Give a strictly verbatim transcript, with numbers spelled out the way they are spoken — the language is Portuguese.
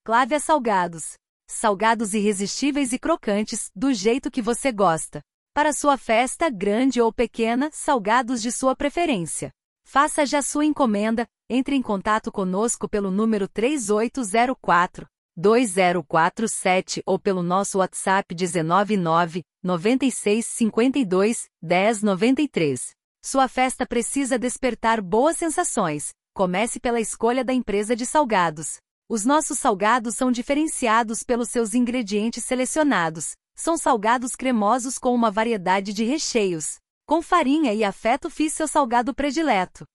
Clávia Salgados. Salgados irresistíveis e crocantes, do jeito que você gosta. Para sua festa, grande ou pequena, salgados de sua preferência. Faça já sua encomenda, entre em contato conosco pelo número três oito zero quatro, dois zero quatro sete ou pelo nosso WhatsApp dezenove nove, nove seis cinco dois, dez nove três. Sua festa precisa despertar boas sensações. Comece pela escolha da empresa de salgados. Os nossos salgados são diferenciados pelos seus ingredientes selecionados. São salgados cremosos com uma variedade de recheios. Com farinha e afeto fiz seu salgado predileto.